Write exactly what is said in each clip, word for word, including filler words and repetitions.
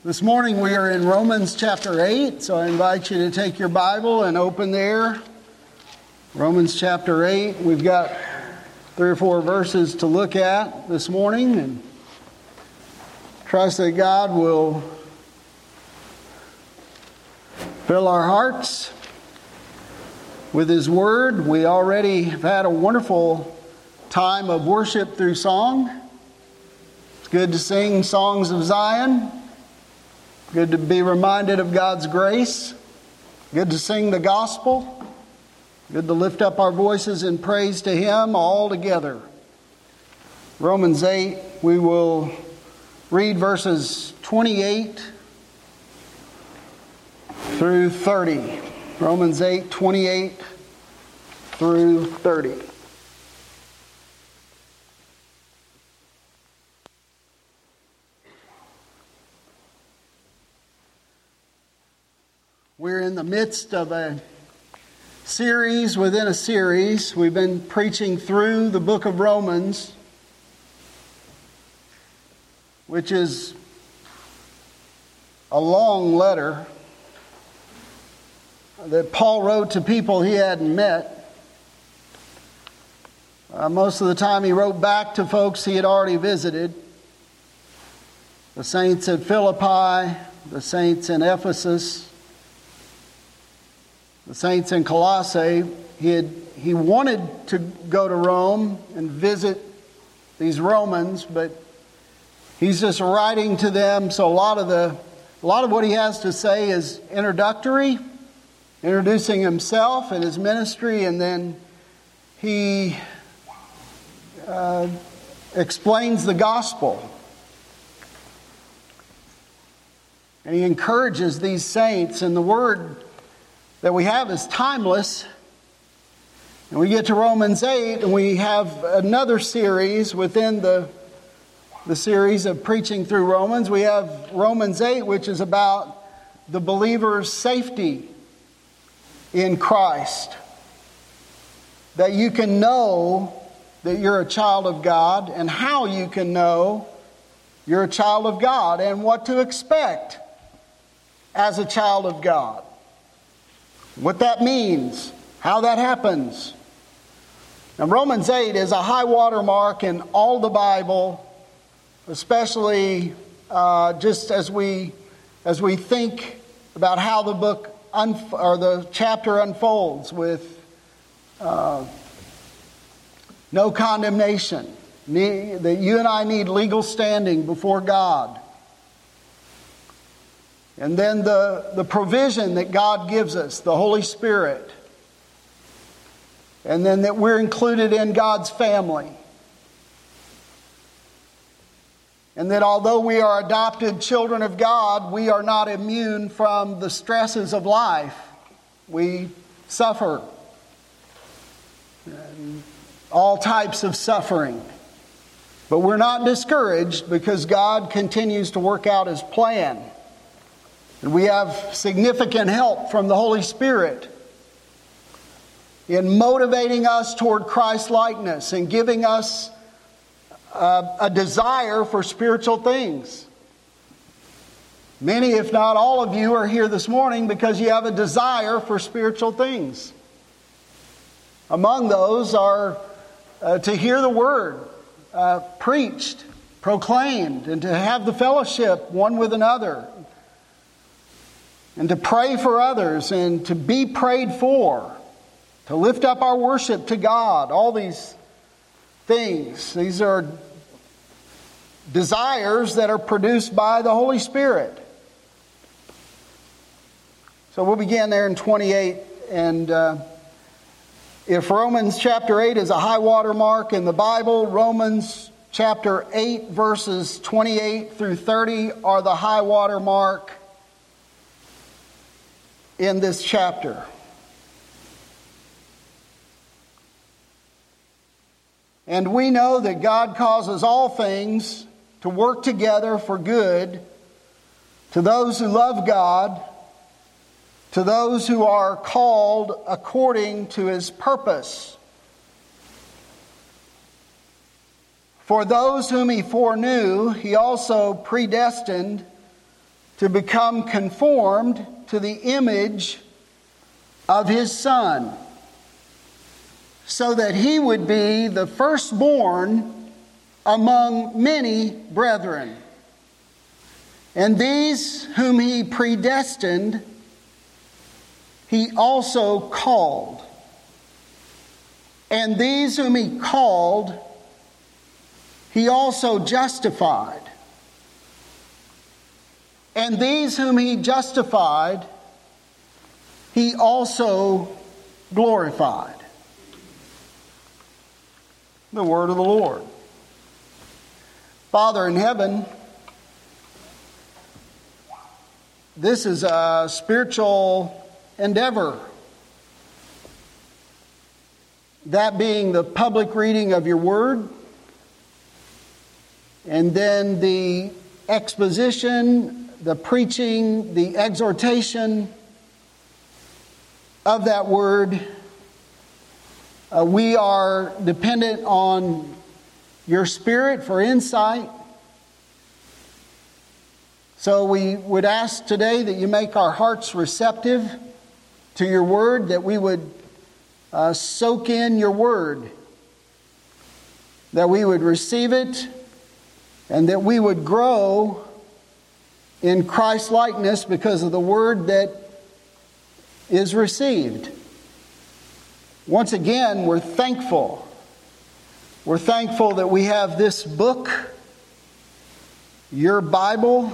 This morning we are in Romans chapter eight, so I invite you to take your Bible and open there. Romans chapter eight. We've got three or four verses to look at this morning, and trust that God will fill our hearts with His Word. We already have had a wonderful time of worship through song. It's good to sing songs of Zion. Good to be reminded of God's grace. Good to sing the gospel. Good to lift up our voices in praise to Him all together. Romans eight, we will read verses twenty-eight through thirty. Romans eight, twenty-eight through thirty. We're in the midst of a series within a series. We've been preaching through the book of Romans, which is a long letter that Paul wrote to people he hadn't met. Uh, most of the time he wrote back to folks he had already visited. The saints at Philippi, the saints in Ephesus, the saints in Colossae. He had he wanted to go to Rome and visit these Romans, but he's just writing to them. So a lot of the a lot of what he has to say is introductory, introducing himself and his ministry, and then he uh, explains the gospel. And he encourages these saints, and the word that we have is timeless. And we get to Romans eight, and we have another series within the, the series of preaching through Romans. We have Romans eight, which is about the believer's safety in Christ. That you can know that you're a child of God, and how you can know you're a child of God, and what to expect as a child of God. What that means, how that happens. Now, Romans eight is a high water mark in all the Bible, especially uh, just as we as we think about how the book unf- or the chapter unfolds with uh, no condemnation. Ne- that you and I need legal standing before God. And then the, the provision that God gives us, the Holy Spirit. And then that we're included in God's family. And that although we are adopted children of God, we are not immune from the stresses of life. We suffer. And all types of suffering. But we're not discouraged because God continues to work out His plan. And we have significant help from the Holy Spirit in motivating us toward Christ-likeness and giving us a, a desire for spiritual things. Many, if not all of you, are here this morning because you have a desire for spiritual things. Among those are uh, to hear the Word uh, preached, proclaimed, and to have the fellowship one with another. And to pray for others and to be prayed for. To lift up our worship to God. All these things. These are desires that are produced by the Holy Spirit. So we'll begin there in twenty-eight. And uh, if Romans chapter eight is a high water mark in the Bible, Romans chapter eight verses twenty-eight through thirty are the high water mark in this chapter. And we know that God causes all things to work together for good to those who love God, to those who are called according to His purpose. For those whom He foreknew, He also predestined to become conformed to the image of his Son, so that he would be the firstborn among many brethren. And these whom he predestined, he also called. And these whom he called, he also justified. And these whom he justified, he also glorified. The word of the Lord. Father in heaven, this is a spiritual endeavor. That being the public reading of your word, and then the exposition, the preaching, the exhortation of that word. Uh, we are dependent on your Spirit for insight. So we would ask today that you make our hearts receptive to your word, that we would uh, soak in your word, that we would receive it, and that we would grow in Christ-likeness because of the word that is received. Once again, we're thankful. We're thankful that we have this book, your Bible.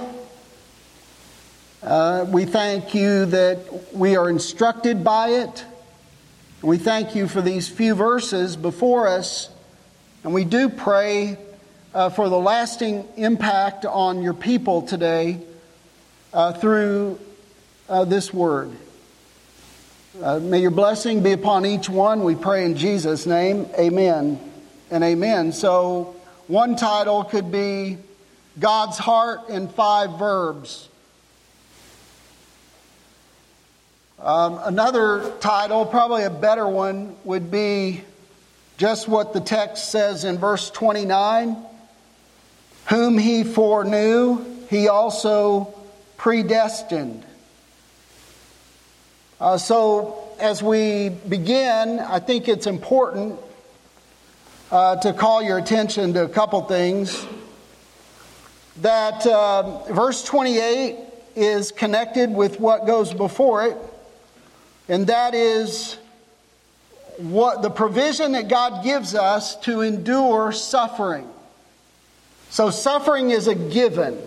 Uh, we thank you that we are instructed by it. We thank you for these few verses before us. And we do pray uh, for the lasting impact on your people today uh, through uh, this word. Uh, may your blessing be upon each one. We pray in Jesus' name. Amen and amen. So one title could be God's Heart in Five Verbs. Um, another title, probably a better one, would be just what the text says in verse twenty-nine. Whom he foreknew, he also predestined. Uh, so as we begin, I think it's important uh, to call your attention to a couple things. That uh, verse twenty-eight is connected with what goes before it. And that is what the provision that God gives us to endure suffering. So suffering is a given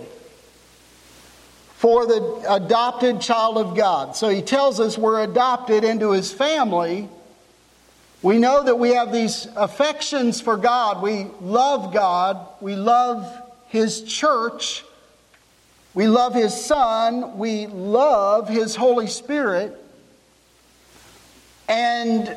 for the adopted child of God. So he tells us we're adopted into his family. We know that we have these affections for God. We love God. We love his church. We love his Son. We love his Holy Spirit. And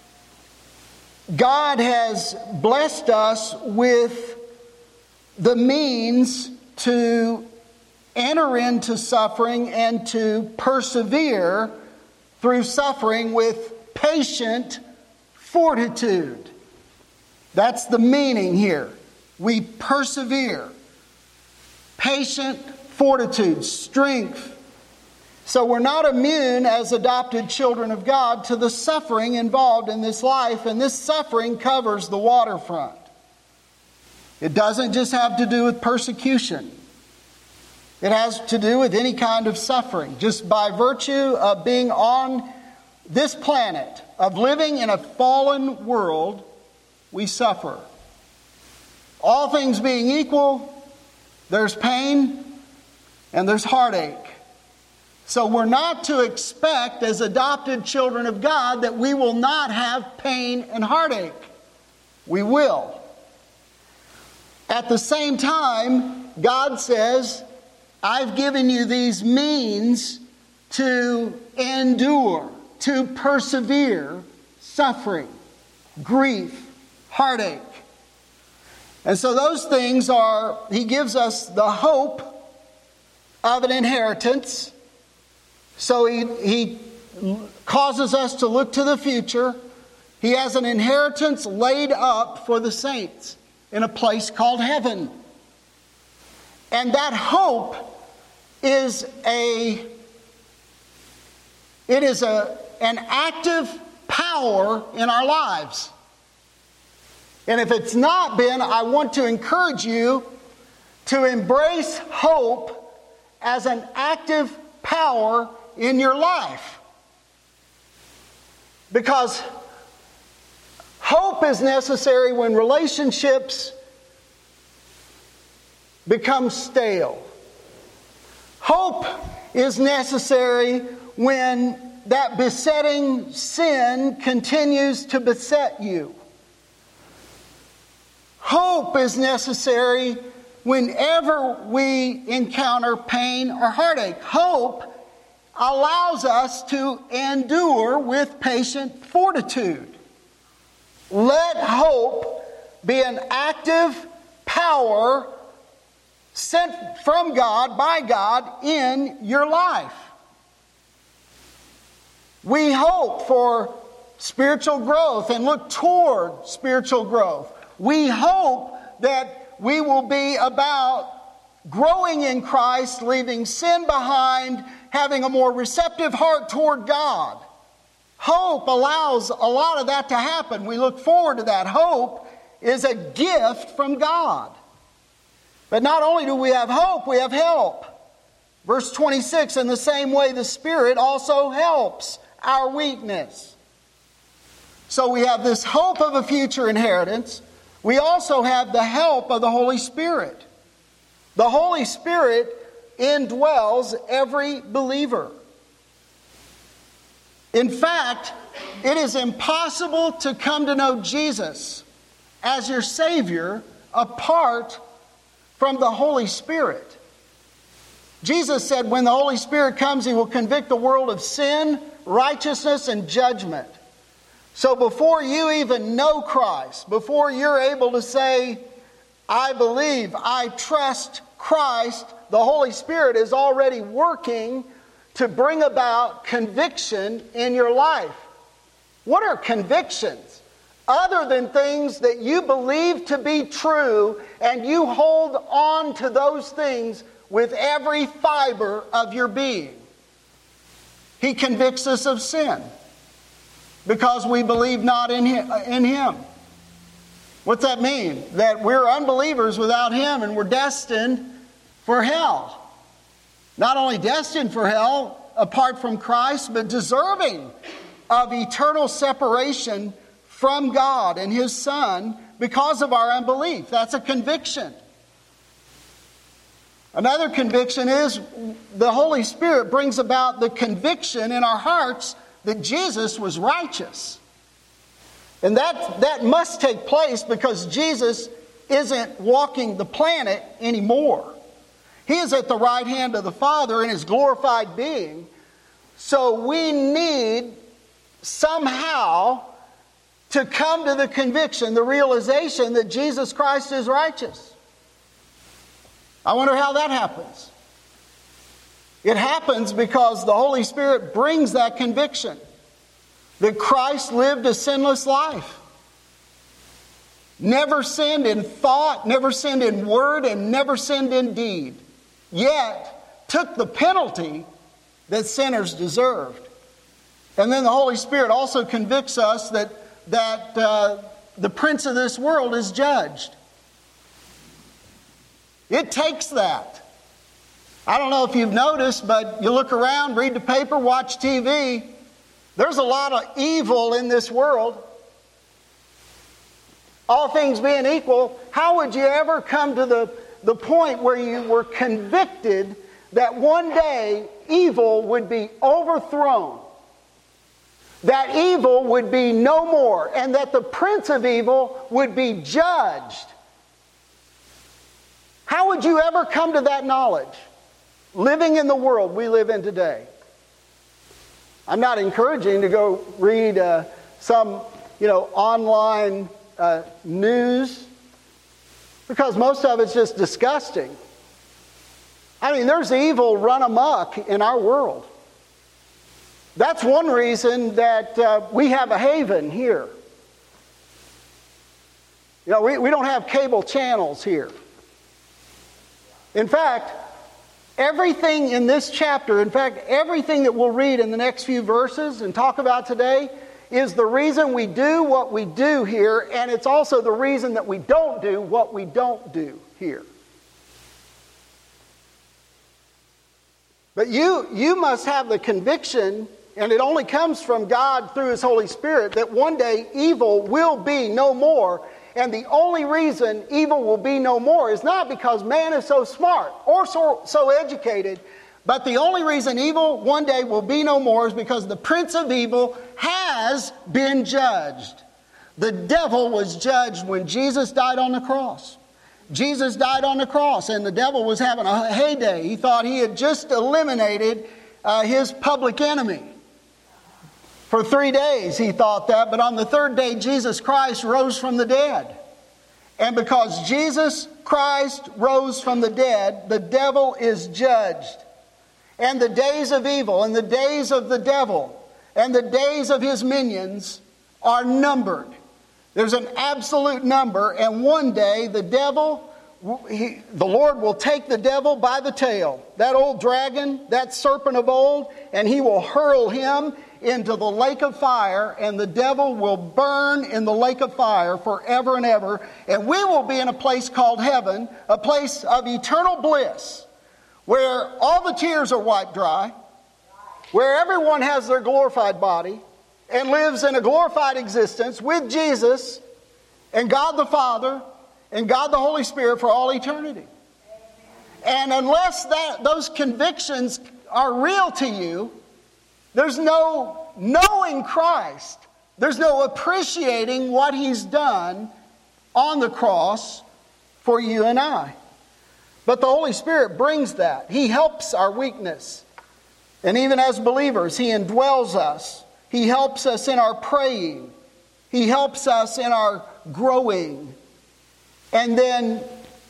God has blessed us with the means to enter into suffering and to persevere through suffering with patient fortitude. That's the meaning here. We persevere. Patient fortitude, strength. So we're not immune as adopted children of God to the suffering involved in this life, and this suffering covers the waterfront. It doesn't just have to do with persecution. It has to do with any kind of suffering. Just by virtue of being on this planet, of living in a fallen world, we suffer. All things being equal, there's pain and there's heartache. So we're not to expect as adopted children of God that we will not have pain and heartache. We will. At the same time, God says, I've given you these means to endure, to persevere suffering, grief, heartache. And so those things are, he gives us the hope of an inheritance. So he, he causes us to look to the future. He has an inheritance laid up for the saints in a place called heaven. And that hope is a it is a an active power in our lives. And if it's not been, I want to encourage you to embrace hope as an active power in your life. Because hope is necessary when relationships become stale. Hope is necessary when that besetting sin continues to beset you. Hope is necessary whenever we encounter pain or heartache. Hope allows us to endure with patient fortitude. Let hope be an active power sent from God, by God, in your life. We hope for spiritual growth and look toward spiritual growth. We hope that we will be about growing in Christ, leaving sin behind, having a more receptive heart toward God. Hope allows a lot of that to happen. We look forward to that. Hope is a gift from God. But not only do we have hope, we have help. Verse twenty-six, in the same way the Spirit also helps our weakness. So we have this hope of a future inheritance. We also have the help of the Holy Spirit. The Holy Spirit indwells every believer. In fact, it is impossible to come to know Jesus as your Savior apart from the Holy Spirit. Jesus said when the Holy Spirit comes, He will convict the world of sin, righteousness, and judgment. So before you even know Christ, before you're able to say, I believe, I trust Christ, the Holy Spirit is already working to bring about conviction in your life. What are convictions? Other than things that you believe to be true, and you hold on to those things with every fiber of your being. He convicts us of sin because we believe not in Him. What's that mean? That we're unbelievers without Him and we're destined for hell. Not only destined for hell apart from Christ, but deserving of eternal separation from God and His Son because of our unbelief. That's a conviction. Another conviction is the Holy Spirit brings about the conviction in our hearts that Jesus was righteous. And that, that must take place because Jesus isn't walking the planet anymore. He is at the right hand of the Father in His glorified being. So we need somehow to come to the conviction, the realization that Jesus Christ is righteous. I wonder how that happens. It happens because the Holy Spirit brings that conviction that Christ lived a sinless life. Never sinned in thought, never sinned in word, and never sinned in deed. Yet took the penalty that sinners deserved. And then the Holy Spirit also convicts us that, that uh, the prince of this world is judged. It takes that. I don't know if you've noticed, but you look around, read the paper, watch T V. There's a lot of evil in this world. All things being equal, how would you ever come to the, the point where you were convicted that one day evil would be overthrown? That evil would be no more, and that the prince of evil would be judged. How would you ever come to that knowledge? Living in the world we live in today. I'm not encouraging to go read uh, some, you know, online uh, news, because most of it's just disgusting. I mean, there's evil run amok in our world. That's one reason that uh, we have a haven here. You know, we, we don't have cable channels here. In fact, Everything in this chapter, in fact, everything that we'll read in the next few verses and talk about today, is the reason we do what we do here, and it's also the reason that we don't do what we don't do here. But you, you must have the conviction, and it only comes from God through His Holy Spirit, that one day evil will be no more. And the only reason evil will be no more is not because man is so smart or so, so educated, but the only reason evil one day will be no more is because the prince of evil has been judged. The devil was judged when Jesus died on the cross. Jesus died on the cross, and the devil was having a heyday. He thought he had just eliminated uh, his public enemy. For three days he thought that, but on the third day Jesus Christ rose from the dead. And because Jesus Christ rose from the dead, the devil is judged. And the days of evil and the days of the devil and the days of his minions are numbered. There's an absolute number, and one day the devil, he, the Lord will take the devil by the tail, that old dragon, that serpent of old, and He will hurl him into the lake of fire, and the devil will burn in the lake of fire forever and ever. And we will be in a place called heaven, a place of eternal bliss, where all the tears are wiped dry, where everyone has their glorified body and lives in a glorified existence with Jesus and God the Father and God the Holy Spirit for all eternity. And unless that those convictions are real to you, there's no knowing Christ. There's no appreciating what He's done on the cross for you and I. But the Holy Spirit brings that. He helps our weakness. And even as believers, He indwells us. He helps us in our praying. He helps us in our growing. And then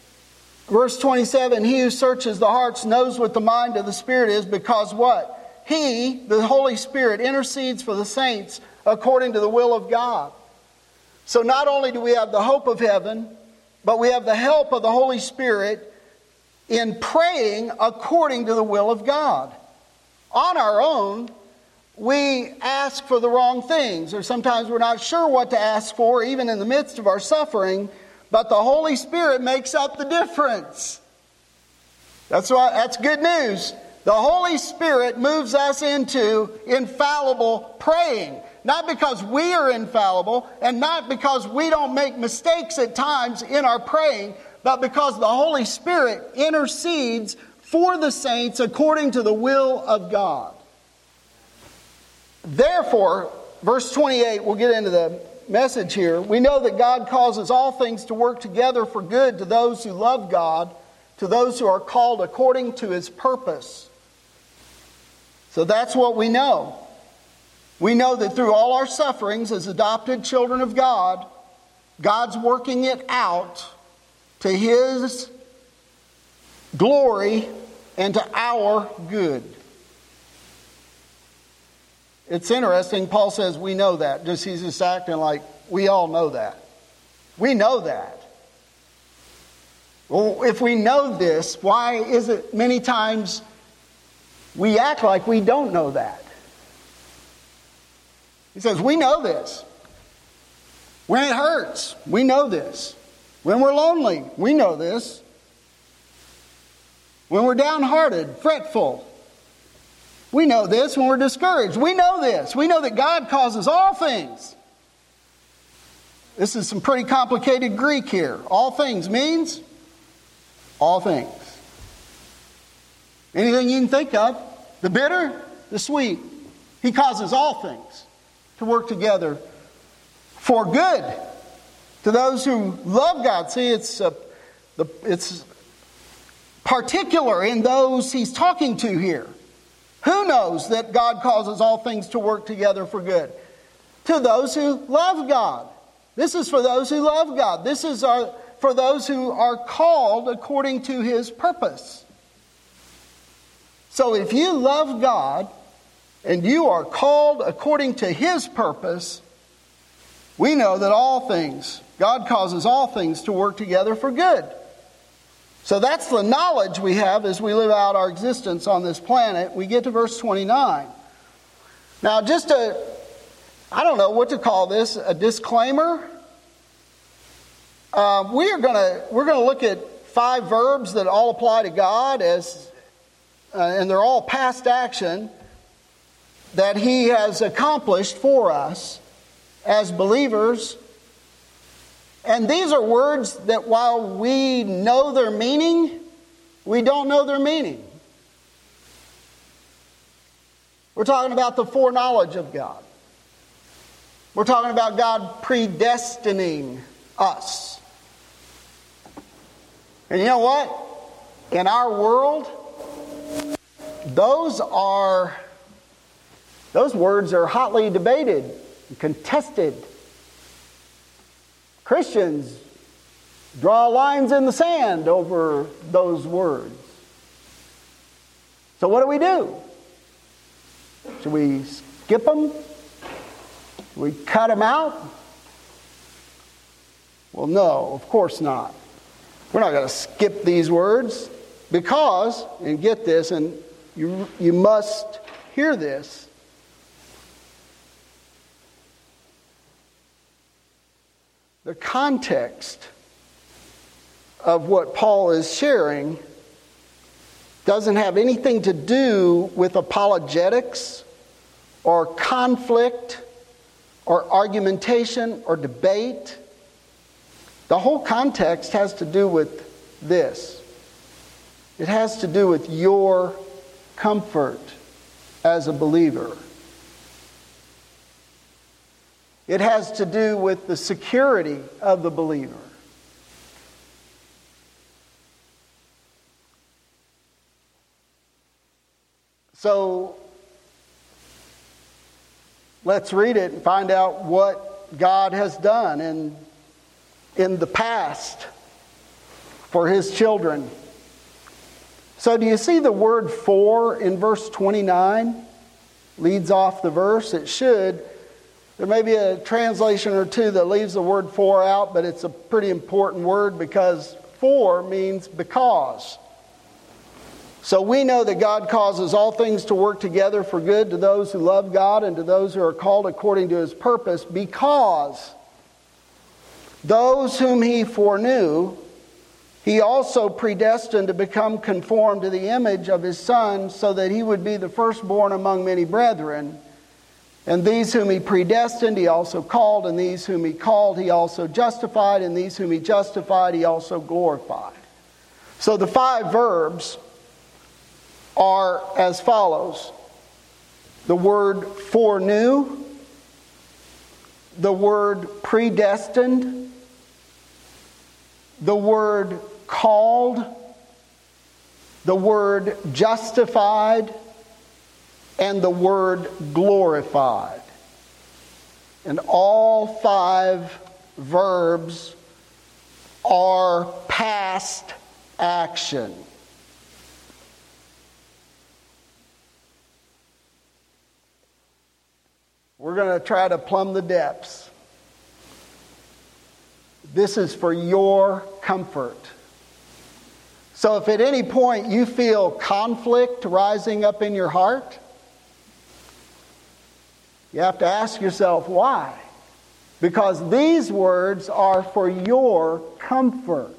verse twenty-seven, He who searches the hearts knows what the mind of the Spirit is, because what? He, the Holy Spirit, intercedes for the saints according to the will of God. So not only do we have the hope of heaven, but we have the help of the Holy Spirit in praying according to the will of God. On our own, we ask for the wrong things, or sometimes we're not sure what to ask for, even in the midst of our suffering, but the Holy Spirit makes up the difference. That's why, that's good news. The Holy Spirit moves us into infallible praying. Not because we are infallible, and not because we don't make mistakes at times in our praying, but because the Holy Spirit intercedes for the saints according to the will of God. Therefore, verse twenty-eight, we'll get into the message here. We know that God causes all things to work together for good to those who love God, to those who are called according to His purpose. So that's what we know. We know that through all our sufferings as adopted children of God, God's working it out to His glory and to our good. It's interesting, Paul says we know that. Just he's just acting like we all know that. We know that. Well, if we know this, why is it many times we act like we don't know that? He says, we know this. When it hurts, we know this. When we're lonely, we know this. When we're downhearted, fretful, we know this. When we're discouraged, we know this. We know that God causes all things. This is some pretty complicated Greek here. All things means all things. Anything you can think of, the bitter, the sweet. He causes all things to work together for good to those who love God. See, it's uh, the, it's particular in those He's talking to here. Who knows that God causes all things to work together for good? To those who love God. This is for those who love God. This is our, for those who are called according to His purpose. So if you love God and you are called according to His purpose, we know that all things, God causes all things to work together for good. So that's the knowledge we have as we live out our existence on this planet. We get to verse twenty-nine. Now, just a, I don't know what to call this, a disclaimer. Uh, we are going to we're going to look at five verbs that all apply to God as, uh, and they're all past action that He has accomplished for us as believers. And these are words that while we know their meaning, we don't know their meaning. We're talking about the foreknowledge of God. We're talking about God predestining us. And you know what? In our world, those are those words are hotly debated and contested. Christians draw lines in the sand over those words. So what do we do? Should we skip them? Should we cut them out? Well, no, of course not. We're not going to skip these words because, and get this, and you, you must hear this, the context of what Paul is sharing doesn't have anything to do with apologetics or conflict or argumentation or debate. The whole context has to do with this. It has to do with your comfort as a believer. It has to do with the security of the believer. So, let's read it and find out what God has done in, in the past for His children. So, do you see the word "for" in verse twenty-nine? Leads off the verse. It should. There may be a translation or two that leaves the word "for" out, but it's a pretty important word because "for" means because. So we know that God causes all things to work together for good to those who love God and to those who are called according to His purpose, because those whom He foreknew, He also predestined to become conformed to the image of His Son, so that He would be the firstborn among many brethren. And these whom He predestined, He also called, and these whom He called, He also justified, and these whom He justified, He also glorified. So the five verbs are as follows. The word "foreknew," the word "predestined," the word "called," the word "justified," and the word "glorified." And all five verbs are past action. We're going to try to plumb the depths. This is for your comfort. So if at any point you feel conflict rising up in your heart, you have to ask yourself why. Because these words are for your comfort.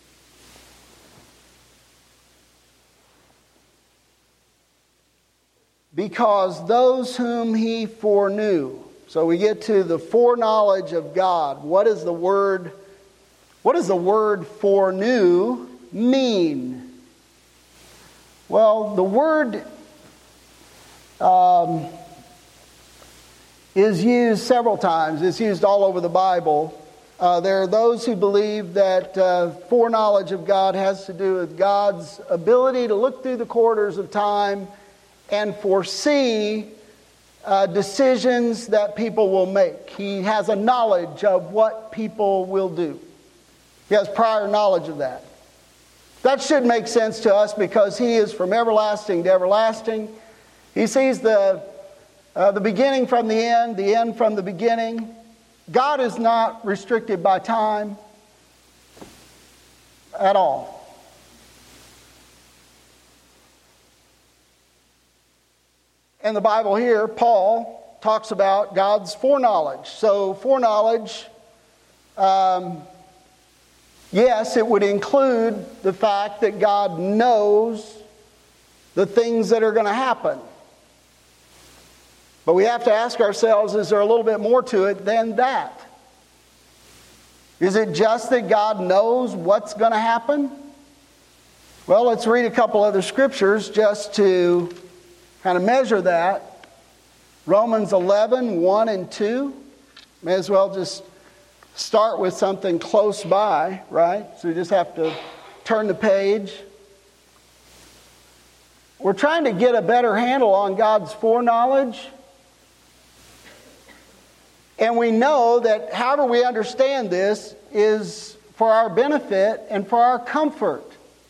Because those whom He foreknew. So we get to the foreknowledge of God. What is the word, what does the word "foreknew" mean? Well, the word um, is used several times. It's used all over the Bible. Uh, there are those who believe that uh, foreknowledge of God has to do with God's ability to look through the corridors of time and foresee uh, decisions that people will make. He has a knowledge of what people will do. He has prior knowledge of that. That should make sense to us because He is from everlasting to everlasting. He sees the, uh, the beginning from the end, the end from the beginning. God is not restricted by time at all. in the Bible here, Paul talks about God's foreknowledge. So foreknowledge, um, yes, it would include the fact that God knows the things that are going to happen. But we have to ask ourselves, is there a little bit more to it than that? Is it just that God knows what's going to happen? Well, let's read a couple other scriptures just to kind of measure that. Romans eleven, one and two. May as well just start with something close by, right? So you just have to turn the page. We're trying to get a better handle on God's foreknowledge. And we know that however we understand this is for our benefit and for our comfort.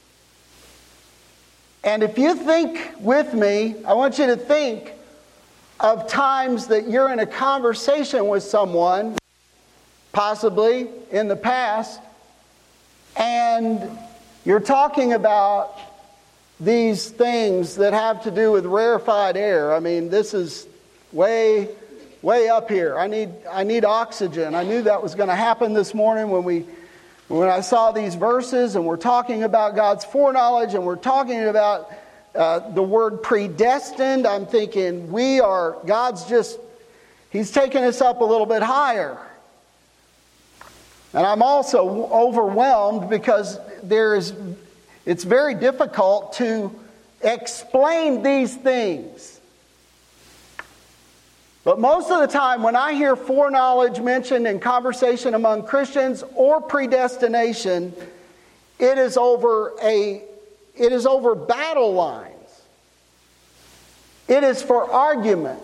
And if you think with me, I want you to think of times that you're in a conversation with someone, possibly in the past, and you're talking about these things that have to do with rarefied air. I mean, this is way... Way up here. I need I need oxygen. I knew that was going to happen this morning when we when I saw these verses, and we're talking about God's foreknowledge, and we're talking about uh, the word predestined. I'm thinking we are God's just He's taking us up a little bit higher. And I'm also overwhelmed because there is it's very difficult to explain these things. But most of the time when I hear foreknowledge mentioned in conversation among Christians or predestination, it is over a it is over battle lines. It is for argument.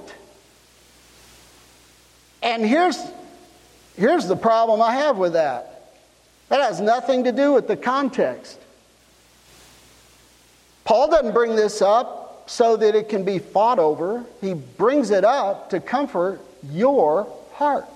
And here's here's the problem I have with that. That has nothing to do with the context. Paul doesn't bring this up so that it can be fought over. He brings it up to comfort your heart.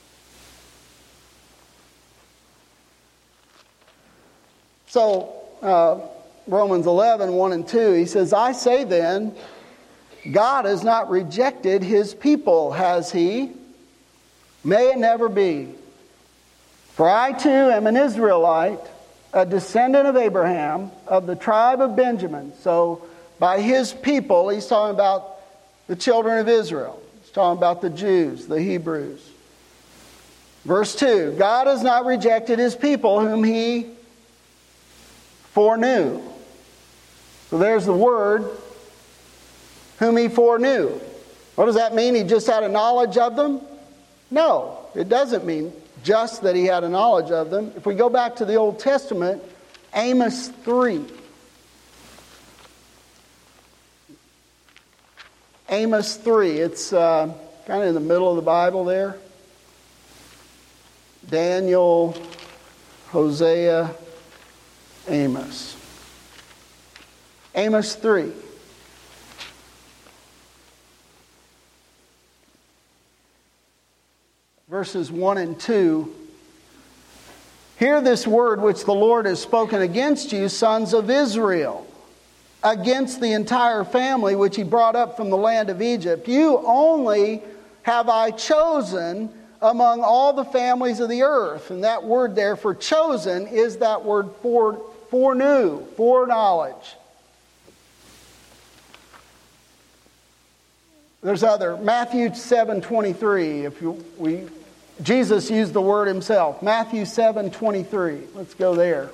So, uh, Romans eleven, one and two, he says, I say then, God has not rejected His people, has He? May it never be. For I too am an Israelite, a descendant of Abraham, of the tribe of Benjamin. So, by His people, he's talking about the children of Israel. He's talking about the Jews, the Hebrews. Verse two, God has not rejected His people whom He foreknew. So there's the word, whom He foreknew. What does that mean? He just had a knowledge of them? No, it doesn't mean just that He had a knowledge of them. If we go back to the Old Testament, Amos three. Amos three, it's uh, kind of in the middle of the Bible there. Daniel, Hosea, Amos. Amos three. Verses one and two. Hear this word which the Lord has spoken against you, sons of Israel, against the entire family which He brought up from the land of Egypt. You only have I chosen among all the families of the earth. And that word there for chosen is that word for, foreknew, foreknowledge. There's other, Matthew seven twenty-three. If you, we, Jesus used the word Himself. Matthew seven twenty-three. Let's go there.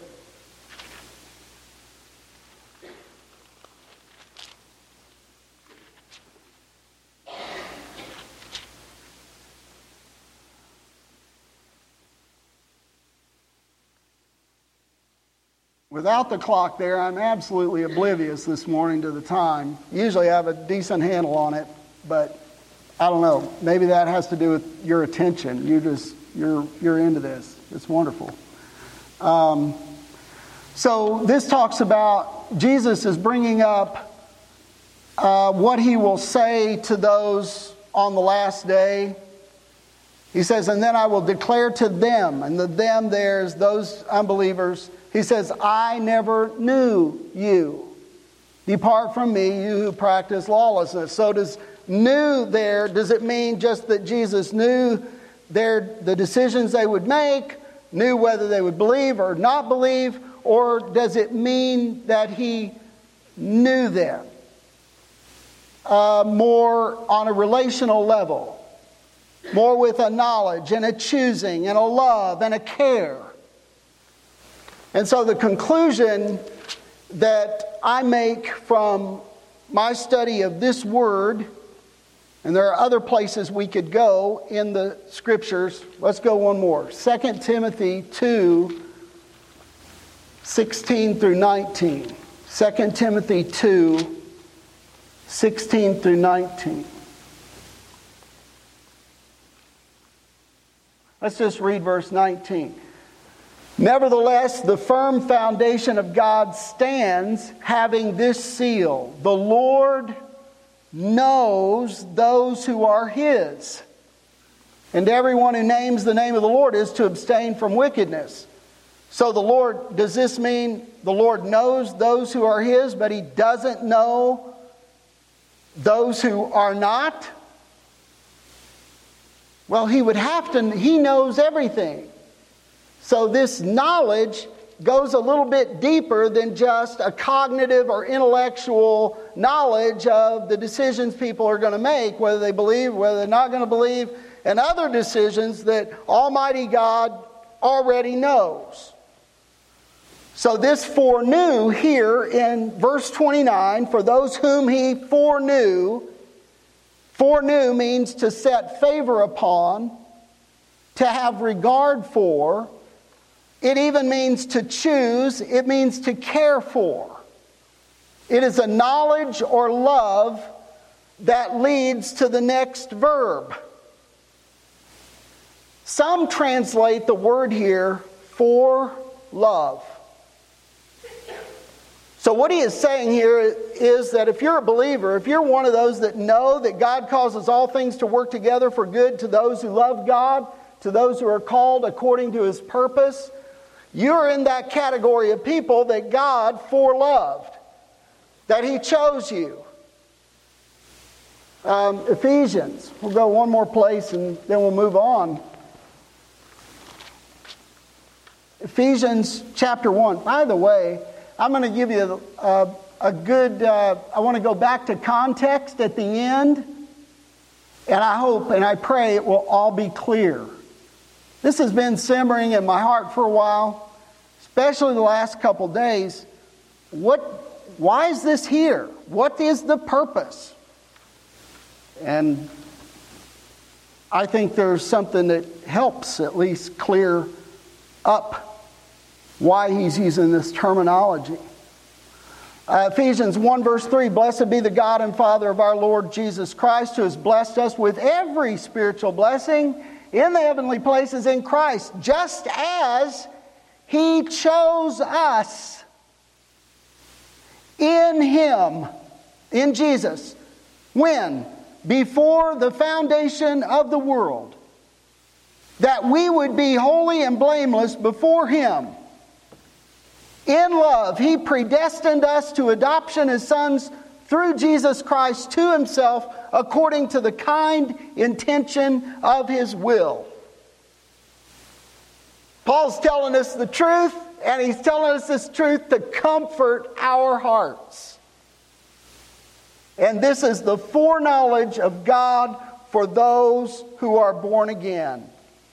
Without the clock there, I'm absolutely oblivious this morning to the time. Usually I have a decent handle on it, but I don't know. Maybe that has to do with your attention. You just you're you're into this. It's wonderful. Um, so this talks about Jesus is bringing up uh, what He will say to those on the last day. He says, and then I will declare to them, and the them there is those unbelievers. He says, I never knew you. Depart from me, you who practice lawlessness. So does knew there, does it mean just that Jesus knew their, the decisions they would make, knew whether they would believe or not believe, or does it mean that he knew them uh, more on a relational level, more with a knowledge and a choosing and a love and a care? And so the conclusion that I make from my study of this word, and there are other places we could go in the scriptures. Let's go one more. Second Timothy two, sixteen through nineteen. Second Timothy two, sixteen through nineteen. Let's just read verse nineteen. Nevertheless, the firm foundation of God stands, having this seal: the Lord knows those who are His. And everyone who names the name of the Lord is to abstain from wickedness. So the Lord, does this mean the Lord knows those who are His, but He doesn't know those who are not? Well, He would have to, He knows everything. So this knowledge goes a little bit deeper than just a cognitive or intellectual knowledge of the decisions people are going to make, whether they believe, whether they're not going to believe, and other decisions that Almighty God already knows. So this foreknew here in verse twenty-nine, for those whom He foreknew, foreknew means to set favor upon, to have regard for. It even means to choose. It means to care for. It is a knowledge or love that leads to the next verb. Some translate the word here for love. So what he is saying here is that if you're a believer, if you're one of those that know that God causes all things to work together for good to those who love God, to those who are called according to His purpose, you're in that category of people that God foreloved, that He chose you. Um, Ephesians, we'll go one more place and then we'll move on. Ephesians chapter one. By the way, I'm going to give you a, a good, uh, I want to go back to context at the end, and I hope and I pray it will all be clear. This has been simmering in my heart for a while, especially the last couple days. What, why is this here? What is the purpose? And I think there's something that helps at least clear up why he's using this terminology. Uh, Ephesians one verse three, blessed be the God and Father of our Lord Jesus Christ, who has blessed us with every spiritual blessing in the heavenly places in Christ, just as He chose us in Him, in Jesus. When? Before the foundation of the world, that we would be holy and blameless before Him. In love, He predestined us to adoption as sons through Jesus Christ to Himself, according to the kind intention of His will. Paul's telling us the truth, and he's telling us this truth to comfort our hearts. And this is the foreknowledge of God for those who are born again.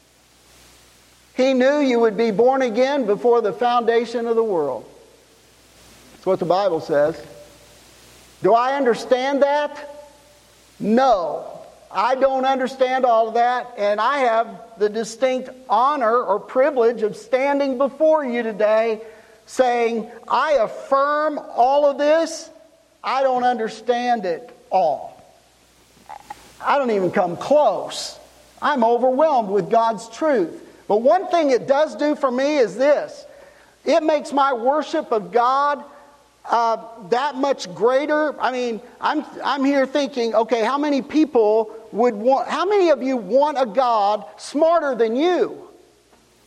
He knew you would be born again before the foundation of the world. That's what the Bible says. Do I understand that? No. I don't understand all of that, and I have the distinct honor or privilege of standing before you today saying, I affirm all of this. I don't understand it all. I don't even come close. I'm overwhelmed with God's truth. But one thing it does do for me is this. It makes my worship of God uh, that much greater. I mean, I'm I'm here thinking, okay, how many people would want, how many of you want a God smarter than you?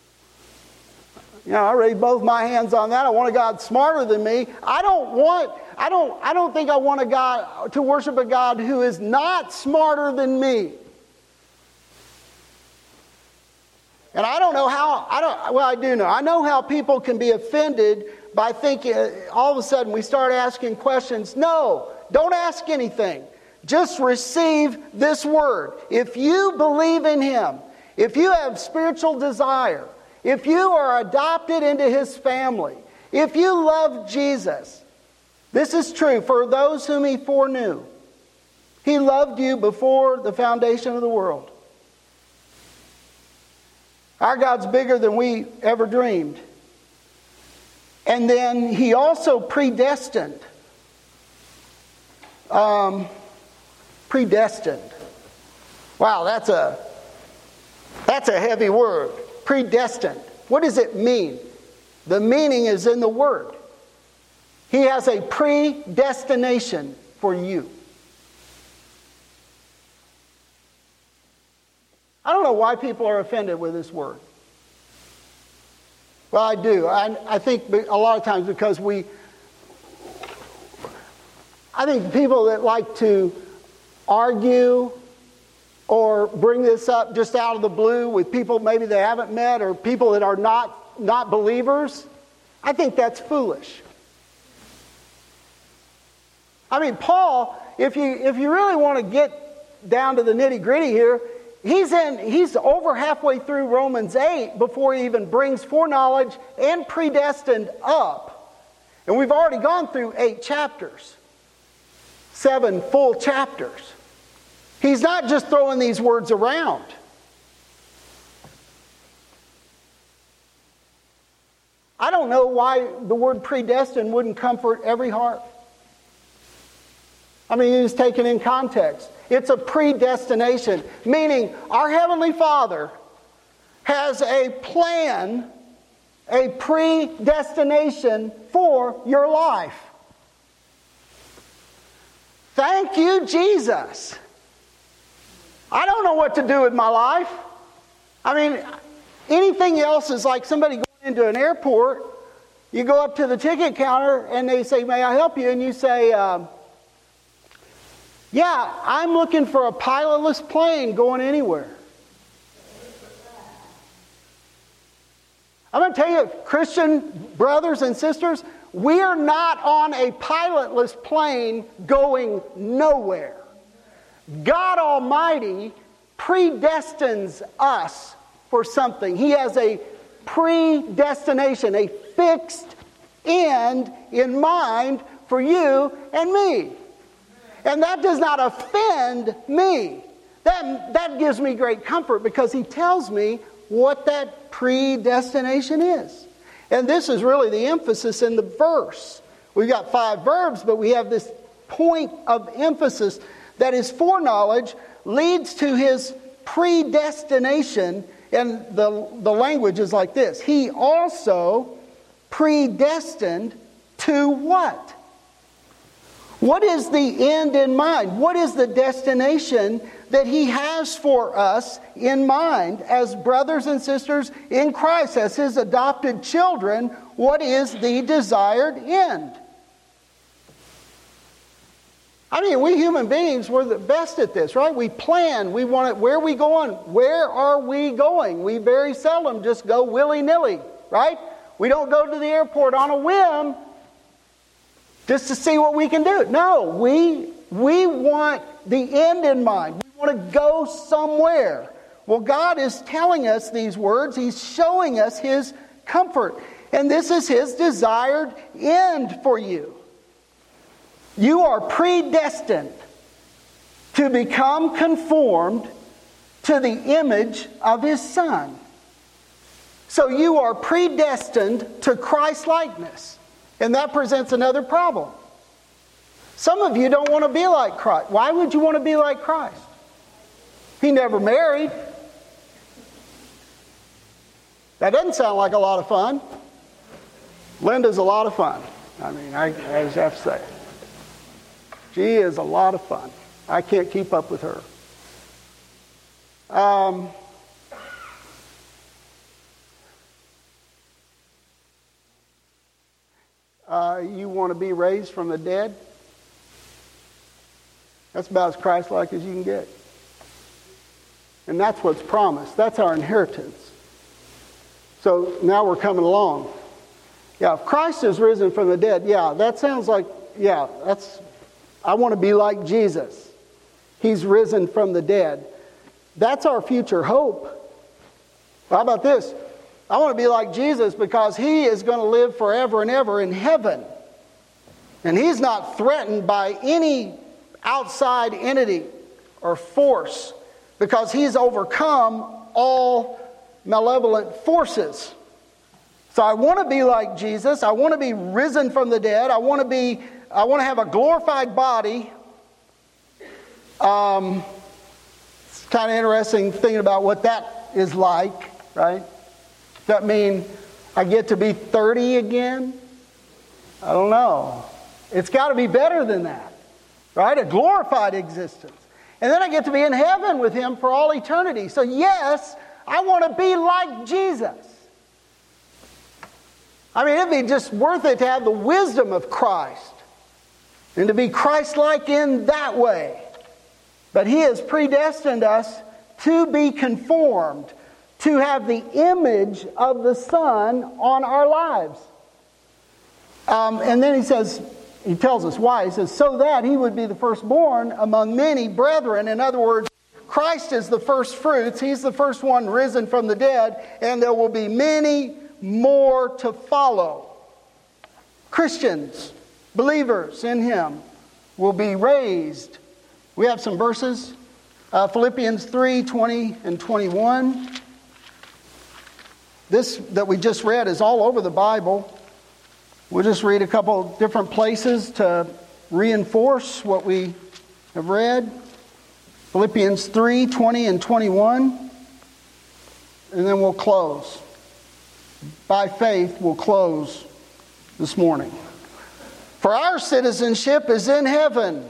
You know, I raised both my hands on that. I want a God smarter than me. I don't want, I don't, I don't think I want a God to worship a God who is not smarter than me. And I don't know how, I don't, well, I do know. I know how people can be offended by thinking, all of a sudden we start asking questions. No, don't ask anything. Just receive this word. If you believe in Him, if you have spiritual desire, if you are adopted into His family, if you love Jesus, this is true for those whom He foreknew. He loved you before the foundation of the world. Our God's bigger than we ever dreamed. And then He also predestined. Um, predestined. Wow, that's a that's a heavy word. Predestined. What does it mean? The meaning is in the word. He has a predestination for you. I don't know why people are offended with this word. Well, I do. I, I think a lot of times because we... I think people that like to argue or bring this up just out of the blue with people maybe they haven't met or people that are not, not believers, I think that's foolish. I mean, Paul, if you if you really want to get down to the nitty-gritty here, he's in he's over halfway through Romans eight before he even brings foreknowledge and predestined up. And we've already gone through eight chapters. Seven full chapters. He's not just throwing these words around. I don't know why the word predestined wouldn't comfort every heart. I mean, it's taken in context. It's a predestination, meaning our Heavenly Father has a plan, a predestination for your life. Thank you, Jesus. I don't know what to do with my life. I mean, anything else is like somebody going into an airport. You go up to the ticket counter and they say, "May I help you?" And you say, um, "Yeah, I'm looking for a pilotless plane going anywhere." I'm going to tell you, Christian brothers and sisters, we are not on a pilotless plane going nowhere. God Almighty predestines us for something. He has a predestination, a fixed end in mind for you and me. And that does not offend me. That, that gives me great comfort because He tells me what that predestination is. And this is really the emphasis in the verse. We've got five verbs, but we have this point of emphasis that His foreknowledge leads to His predestination. And the, the language is like this. He also predestined to what? What is the end in mind? What is the destination that He has for us in mind as brothers and sisters in Christ, as His adopted children? What is the desired end? I mean, we human beings, we're the best at this, right? We plan. We want it. Where are we going? Where are we going? We very seldom just go willy-nilly, right? We don't go to the airport on a whim just to see what we can do. No, we, we want the end in mind. We want to go somewhere. Well, God is telling us these words. He's showing us His comfort. And this is His desired end for you. You are predestined to become conformed to the image of His Son. So you are predestined to Christ-likeness. And that presents another problem. Some of you don't want to be like Christ. Why would you want to be like Christ? He never married. That doesn't sound like a lot of fun. Linda's a lot of fun. I mean, I, I just have to say it. She is a lot of fun. I can't keep up with her. Um, uh, you want to be raised from the dead? That's about as Christ-like as you can get. And that's what's promised. That's our inheritance. So now we're coming along. Yeah, if Christ is risen from the dead, yeah, that sounds like, yeah, that's, I want to be like Jesus. He's risen from the dead. That's our future hope. How about this? I want to be like Jesus because He is going to live forever and ever in heaven. And He's not threatened by any outside entity or force because He's overcome all malevolent forces. So I want to be like Jesus. I want to be risen from the dead. I want to be, I want to have a glorified body. Um, it's kind of interesting thinking about what that is like, right? Does that mean I get to be thirty again? I don't know. It's got to be better than that, right? A glorified existence. And then I get to be in heaven with Him for all eternity. So yes, I want to be like Jesus. I mean, it'd be just worth it to have the wisdom of Christ and to be Christ-like in that way. But He has predestined us to be conformed, to have the image of the Son on our lives. Um, and then he says, he tells us why. He says, so that He would be the firstborn among many brethren. In other words, Christ is the first fruits. He's the first one risen from the dead, and there will be many more to follow. Christians, believers in Him, will be raised. We have some verses. Uh, Philippians three, twenty and twenty-one. This that we just read is all over the Bible. We'll just read a couple different places to reinforce what we have read. Philippians three, twenty and twenty-one. And then we'll close. By faith, we'll close this morning. For our citizenship is in heaven.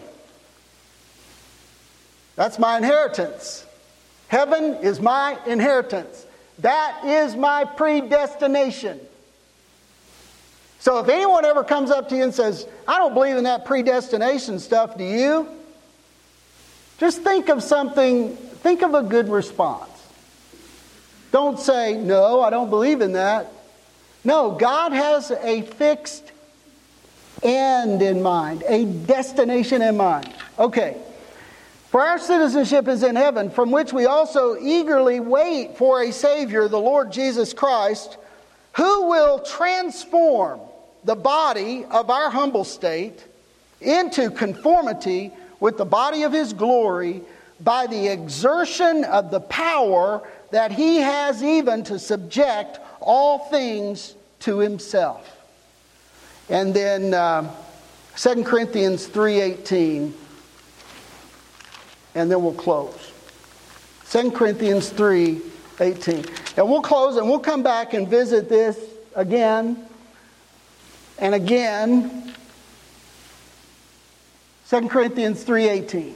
That's my inheritance. Heaven is my inheritance. That is my predestination. So if anyone ever comes up to you and says, I don't believe in that predestination stuff, do you? Just think of something, think of a good response. Don't say, no, I don't believe in that. No, God has a fixed end in mind, a destination in mind. Okay. For our citizenship is in heaven, from which we also eagerly wait for a Savior, the Lord Jesus Christ, who will transform the body of our humble state into conformity with the body of His glory by the exertion of the power that He has even to subject all things to Himself. And then uh, Second Corinthians three eighteen. And then we'll close. Second Corinthians three eighteen. And we'll close and we'll come back and visit this again and again. Second Corinthians three eighteen.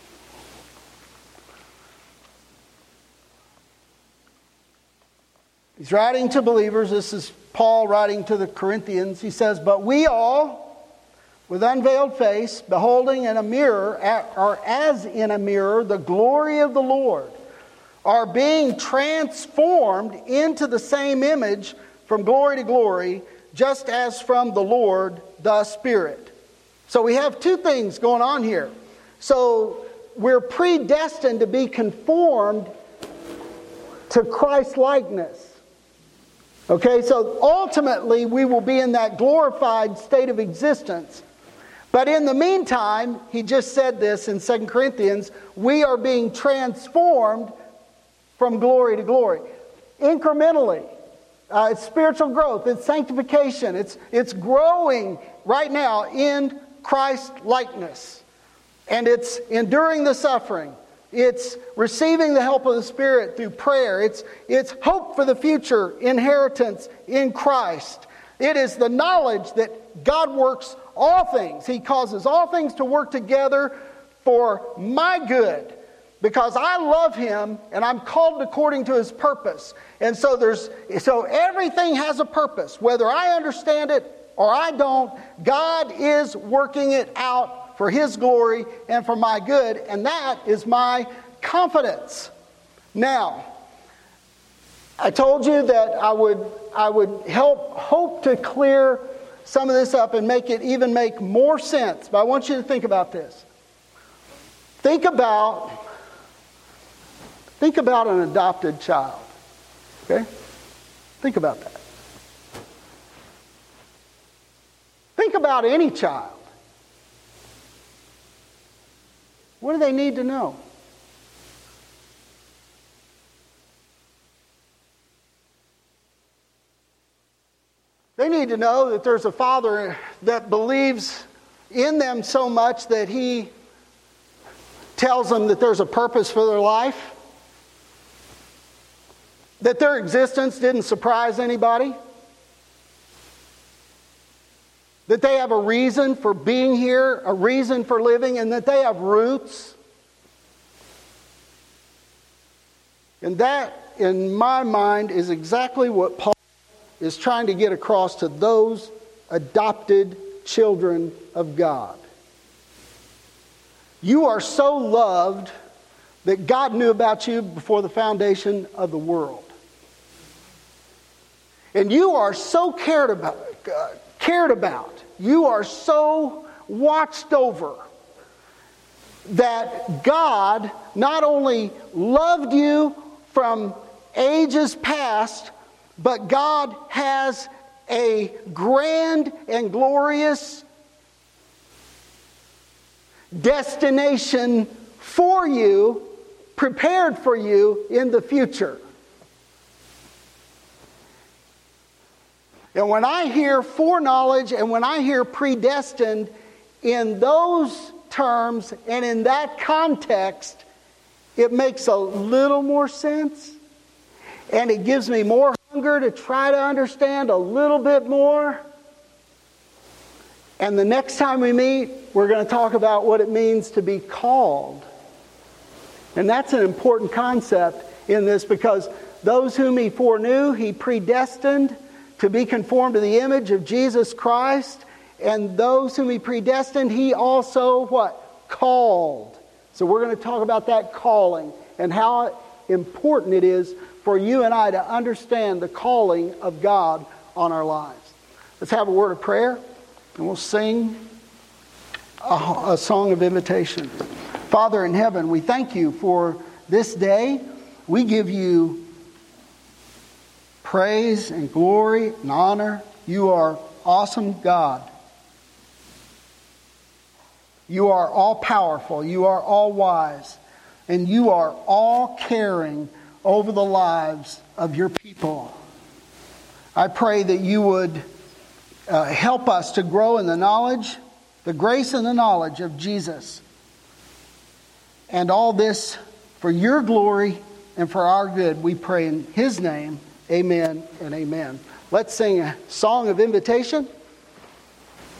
He's writing to believers. This is Paul writing to the Corinthians. He says, but we all, with unveiled face, beholding in a mirror, or as in a mirror, the glory of the Lord, are being transformed into the same image from glory to glory, just as from the Lord the Spirit. So we have two things going on here. So we're predestined to be conformed to Christ-likeness. Okay, so ultimately we will be in that glorified state of existence. But in the meantime, he just said this in Second Corinthians, we are being transformed from glory to glory. Incrementally. Uh, it's spiritual growth. It's sanctification. It's, it's growing right now in Christ-likeness. And it's enduring the suffering. It's receiving the help of the Spirit through prayer. It's, it's hope for the future, inheritance in Christ. It is the knowledge that God works all things. He causes all things to work together for my good, because I love Him and I'm called according to His purpose. And so there's so everything has a purpose, whether I understand it or I don't, God is working it out for His glory and for my good, and that is my confidence. Now, I told you that I would I would help hope to clear some of this up and make it even make more sense. But I want you to think about this. Think about think about an adopted child. Okay? Think about that. Think about any child. What do they need to know? They need to know that there's a Father that believes in them so much that He tells them that there's a purpose for their life, that their existence didn't surprise anybody, that they have a reason for being here, a reason for living, and that they have roots. And that, in my mind, is exactly what Paul is trying to get across to those adopted children of God. You are so loved that God knew about you before the foundation of the world. And you are so cared about, uh, cared about. You are so watched over that God not only loved you from ages past, but God has a grand and glorious destination for you, prepared for you in the future. And when I hear foreknowledge and when I hear predestined in those terms and in that context, it makes a little more sense. And it gives me more hunger to try to understand a little bit more. And the next time we meet, we're going to talk about what it means to be called. And that's an important concept in this, because those whom He foreknew, He predestined to be conformed to the image of Jesus Christ. And those whom He predestined, He also, what? Called. So we're going to talk about that calling and how important it is for you and I to understand the calling of God on our lives. Let's have a word of prayer, and we'll sing a, a song of invitation. Father in heaven, we thank You for this day. We give You praise and glory and honor. You are awesome God. You are all powerful. You are all wise. And You are all caring over the lives of Your people. I pray that You would uh, help us to grow in the knowledge, the grace and the knowledge of Jesus. And all this for Your glory and for our good, we pray in His name. Amen and amen. Let's sing a song of invitation.